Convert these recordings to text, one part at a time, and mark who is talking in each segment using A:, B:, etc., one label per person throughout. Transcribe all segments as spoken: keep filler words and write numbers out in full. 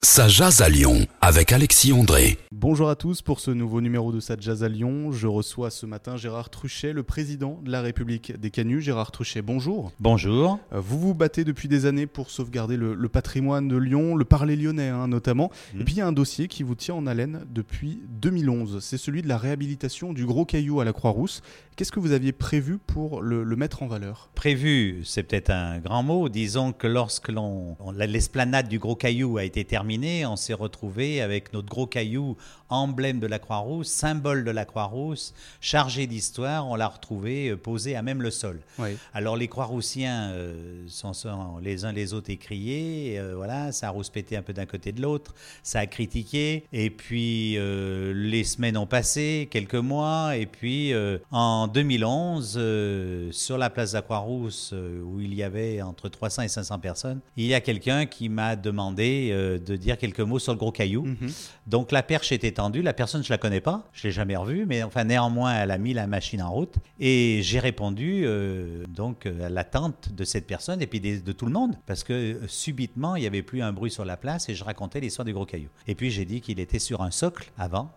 A: Ça jase à Lyon avec Alexis André.
B: Bonjour à tous, pour ce nouveau numéro de Ça jase à Lyon, je reçois ce matin Gérard Truchet, le président de la République des Canuts. Gérard Truchet, bonjour.
C: Bonjour.
B: Vous vous battez depuis des années pour sauvegarder le, le patrimoine de Lyon, le parler lyonnais hein, notamment. Mmh. Et puis il y a un dossier qui vous tient en haleine depuis deux mille onze, c'est celui de la réhabilitation du Gros Caillou à la Croix-Rousse. Qu'est-ce que vous aviez prévu pour le, le mettre en valeur ?
C: Prévu, c'est peut-être un grand mot. Disons que lorsque l'on, l'esplanade du Gros Caillou a été terminée, on s'est retrouvé avec notre Gros Caillou, emblème de la Croix-Rousse, symbole de la Croix-Rousse, chargé d'histoire. On l'a retrouvé posé à même le sol. Oui. Alors les Croix-Roussiens euh, sont, sont les uns les autres écriés. Euh, voilà, ça a rouspété un peu d'un côté de l'autre. Ça a critiqué. Et puis euh, les semaines ont passé, quelques mois. Et puis euh, en deux mille onze, euh, sur la place de la Croix-Rousse, euh, où il y avait entre trois cents et cinq cents personnes, il y a quelqu'un qui m'a demandé euh, de dire quelques mots sur le Gros Caillou. Mm-hmm. Donc la perche était tendue, la personne je la connais pas, je l'ai jamais revue, mais enfin néanmoins elle a mis la machine en route et j'ai répondu euh, donc à l'attente de cette personne et puis de, de tout le monde, parce que euh, subitement il y avait plus un bruit sur la place et je racontais l'histoire du Gros Caillou. Et puis j'ai dit qu'il était sur un socle avant.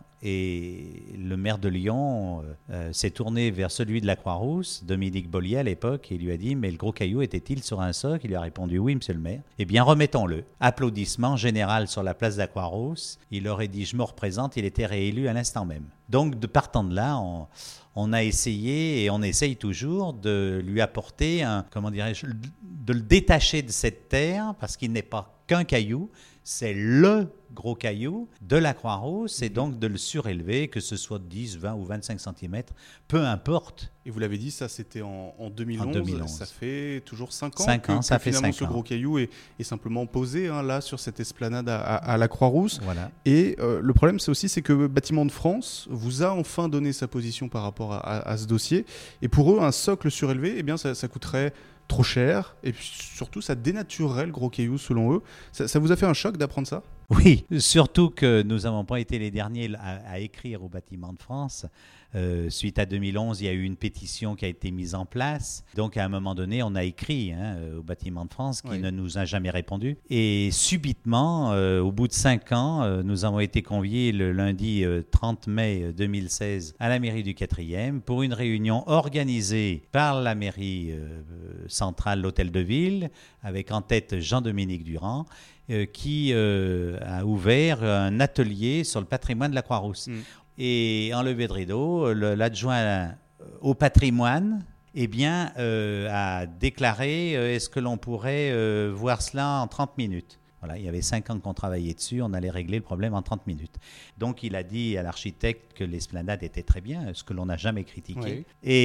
C: Et le maire de Lyon euh, s'est tourné vers celui de la Croix-Rousse, Dominique Bollier à l'époque, et il lui a dit « Mais le Gros Caillou était-il sur un socle ?» Il lui a répondu « Oui, monsieur le maire. » Eh bien, remettons-le. Applaudissements général sur la place de la Croix-Rousse. Il aurait dit « Je me représente », il était réélu à l'instant même. Donc, de partant de là, on, on a essayé et on essaye toujours de lui apporter, un, comment dirais-je, de le détacher de cette terre, parce qu'il n'est pas qu'un caillou, c'est le Gros Caillou de la Croix-Rousse, et donc de le surélever, que ce soit dix, vingt ou vingt-cinq centimètres, peu importe.
B: Et vous l'avez dit, ça c'était en, en, deux mille onze, en deux mille onze, ça fait toujours cinq ans
C: cinq
B: que,
C: ans, ça
B: que
C: fait
B: finalement
C: cinq
B: ce
C: ans.
B: Gros Caillou est, est simplement posé hein, là sur cette esplanade à, à, à la Croix-Rousse.
C: Voilà.
B: Et euh, le problème c'est aussi c'est que Bâtiments de France vous a enfin donné sa position par rapport à, à, à ce dossier. Et pour eux, un socle surélevé, eh bien, ça, ça coûterait trop cher, et puis surtout ça dénaturerait le Gros Caillou selon eux. Ça, ça vous a fait un choc d'apprendre ça ?
C: Oui, surtout que nous n'avons pas été les derniers à, à écrire au Bâtiment de France. Euh, suite à deux mille onze, il y a eu une pétition qui a été mise en place. Donc, à un moment donné, on a écrit hein, au Bâtiment de France qui oui. ne nous a jamais répondu. Et subitement, euh, au bout de cinq ans, euh, nous avons été conviés le lundi euh, trente mai deux mille seize à la mairie du quatrième pour une réunion organisée par la mairie euh, centrale, l'Hôtel de Ville, avec en tête Jean-Dominique Durand, euh, qui euh, a ouvert un atelier sur le patrimoine de la Croix-Rousse. Mmh. Et en levée de rideau, le, l'adjoint au patrimoine eh bien, euh, a déclaré euh, est-ce que l'on pourrait euh, voir cela en trente minutes. Voilà, il y avait cinq ans qu'on travaillait dessus, on allait régler le problème en trente minutes. Donc, il a dit à l'architecte que l'esplanade était très bien, ce que l'on n'a jamais critiqué. Oui.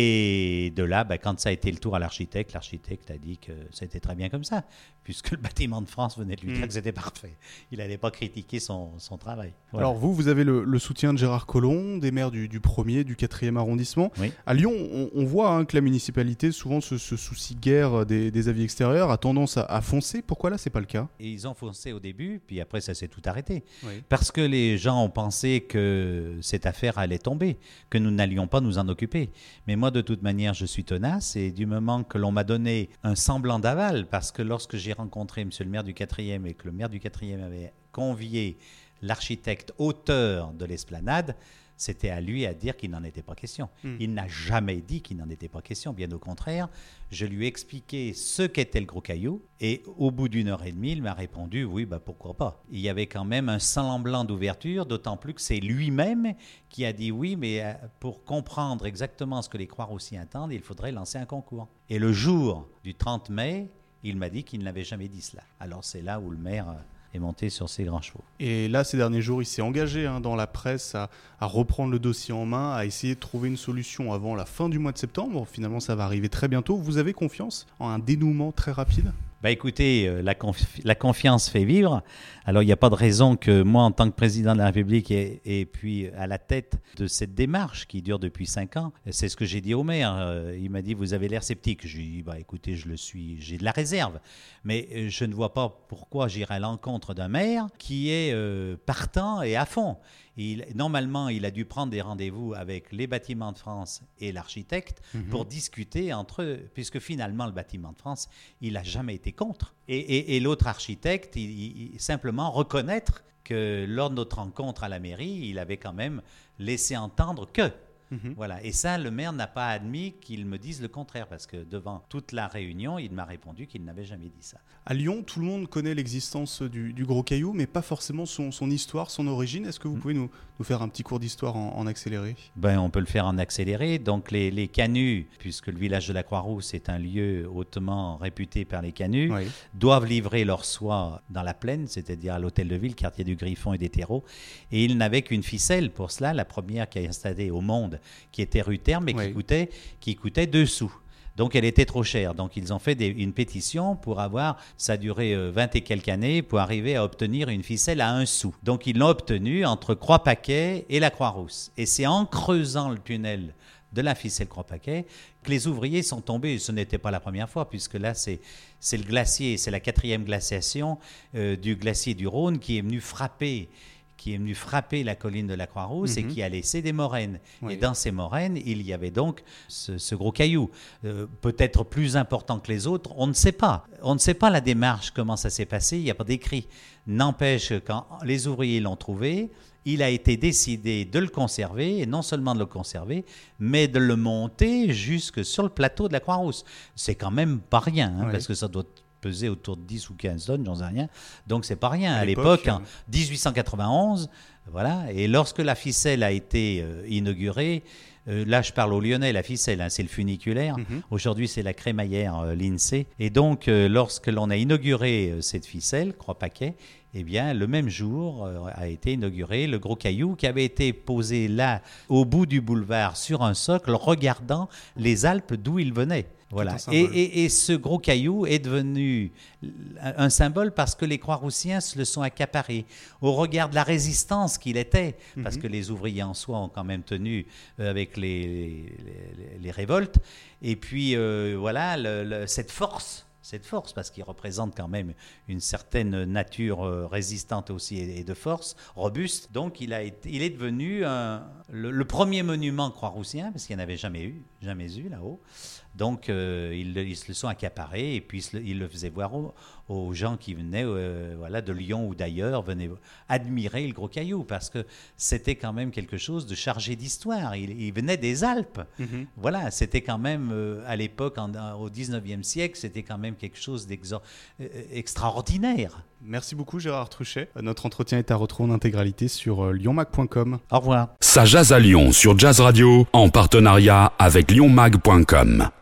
C: Et de là, ben, quand ça a été le tour à l'architecte, l'architecte a dit que c'était très bien comme ça, puisque le Bâtiment de France venait de lui mmh. dire que c'était parfait. Il n'allait pas critiquer son, son travail. Voilà.
B: Alors vous, vous avez le, le soutien de Gérard Collomb, des maires du, du premier, du quatrième arrondissement. Oui. À Lyon, on, on voit hein, que la municipalité, souvent ce, ce souci guère des, des avis extérieurs, a tendance à, à foncer. Pourquoi là, c'est pas le cas ?
C: Et ils ont foncé au début, puis après ça s'est tout arrêté. Oui. Parce que les gens ont pensé que cette affaire allait tomber, que nous n'allions pas nous en occuper. Mais moi, de toute manière, je suis tenace, et du moment que l'on m'a donné un semblant d'aval, parce que lorsque j'ai rencontré M. le maire du quatrième et que le maire du quatrième avait convié l'architecte auteur de l'esplanade, c'était à lui à dire qu'il n'en était pas question. Mmh. Il n'a jamais dit qu'il n'en était pas question, bien au contraire. Je lui ai expliqué ce qu'était le Gros Caillou et au bout d'une heure et demie, il m'a répondu « oui, bah, pourquoi pas ». Il y avait quand même un semblant d'ouverture, d'autant plus que c'est lui-même qui a dit « oui, mais pour comprendre exactement ce que les Croix-Roussiens attendent, il faudrait lancer un concours ». Et le jour du trente mai, il m'a dit qu'il n'avait jamais dit cela. Alors c'est là où le maire est monté sur ses grands chevaux.
B: Et là, ces derniers jours, il s'est engagé hein, dans la presse à, à reprendre le dossier en main, à essayer de trouver une solution avant la fin du mois de septembre. Finalement, ça va arriver très bientôt. Vous avez confiance en un dénouement très rapide ?
C: Bah écoutez, euh, la, confi- la confiance fait vivre. Alors, il n'y a pas de raison que moi, en tant que président de la République et, et puis à la tête de cette démarche qui dure depuis cinq ans, c'est ce que j'ai dit au maire. Euh, il m'a dit, vous avez l'air sceptique. Je lui ai dit, bah, écoutez, je le suis, j'ai de la réserve. Mais euh, je ne vois pas pourquoi j'irai à l'encontre d'un maire qui est euh, partant et à fond. Il, normalement, il a dû prendre des rendez-vous avec les Bâtiments de France et l'architecte mmh. pour discuter entre eux, puisque finalement, le Bâtiment de France, il n'a jamais été contre. Et, et, et l'autre architecte, il, il, simplement reconnaître que lors de notre rencontre à la mairie, il avait quand même laissé entendre que. Mmh. Voilà. Et ça, le maire n'a pas admis qu'il me dise le contraire, parce que devant toute la réunion, il m'a répondu qu'il n'avait jamais dit ça.
B: À Lyon, tout le monde connaît l'existence du, du Gros Caillou, mais pas forcément son, son histoire, son origine. Est-ce que vous mmh. pouvez nous, nous faire un petit cours d'histoire en, en accéléré ?
C: Ben, on peut le faire en accéléré. Donc les, les canuts, puisque le village de la Croix-Rousse est un lieu hautement réputé par les canuts, oui. doivent livrer leur soie dans la plaine, c'est-à-dire à l'hôtel de ville, quartier du Griffon et des Terreaux. Et ils n'avaient qu'une ficelle pour cela, la première qui a installé au monde, qui était rue Terme et oui. qui, coûtait, qui coûtait deux sous. Donc elle était trop chère. Donc ils ont fait des, une pétition pour avoir, ça a duré euh, vingt et quelques années, pour arriver à obtenir une ficelle à un sou. Donc ils l'ont obtenue entre Croix-Paquet et la Croix-Rousse. Et c'est en creusant le tunnel de la ficelle Croix-Paquet que les ouvriers sont tombés. Ce n'était pas la première fois, puisque là c'est, c'est le glacier, c'est la quatrième glaciation euh, du glacier du Rhône qui est venu frapper qui est venu frapper la colline de la Croix-Rousse mmh. et qui a laissé des moraines. Oui. Et dans ces moraines, il y avait donc ce, ce gros caillou, euh, peut-être plus important que les autres, on ne sait pas. On ne sait pas la démarche, comment ça s'est passé, il n'y a pas d'écrit. N'empêche, quand les ouvriers l'ont trouvé, il a été décidé de le conserver, et non seulement de le conserver, mais de le monter jusque sur le plateau de la Croix-Rousse. C'est quand même pas rien, hein, oui. parce que ça doit pesait autour de dix ou quinze tonnes, j'en sais rien. Donc, c'est pas rien. À, à l'époque, l'époque, en dix-huit cent quatre-vingt-onze, voilà. Et lorsque la ficelle a été euh, inaugurée, euh, là, je parle au Lyonnais, la ficelle, hein, c'est le funiculaire. Mm-hmm. Aujourd'hui, c'est la crémaillère euh, l'INSEE. Et donc, euh, lorsque l'on a inauguré euh, cette ficelle, Croix-Paquet, eh bien, le même jour euh, a été inauguré le Gros Caillou qui avait été posé là, au bout du boulevard, sur un socle, regardant les Alpes d'où il venait. Voilà. Et, et, et ce gros caillou est devenu un symbole parce que les Croix-Roussiens se le sont accaparés au regard de la résistance qu'il était, mm-hmm. parce que les ouvriers en soi ont quand même tenu avec les, les, les révoltes. Et puis, euh, voilà, le, le, cette force. Cette force, parce qu'il représente quand même une certaine nature résistante aussi et de force, robuste. Donc, il, a été, il est devenu un, le, le premier monument croix-roussien, parce qu'il n'y en avait jamais eu, jamais eu là-haut. Donc, euh, ils, ils se le sont accaparés et puis ils le faisaient voir aux, aux gens qui venaient euh, voilà, de Lyon ou d'ailleurs, venaient admirer le Gros Caillou, parce que c'était quand même quelque chose de chargé d'histoire. Il, il venait des Alpes. Mm-hmm. Voilà, c'était quand même, euh, à l'époque, en, au dix-neuvième siècle, c'était quand même quelque chose d'extraordinaire.
B: Merci beaucoup Gérard Truchet. Notre entretien est à retrouver en intégralité sur lyon mag point com.
C: Au revoir.
A: Ça jase à Lyon sur Jazz Radio en partenariat avec lyon mag point com.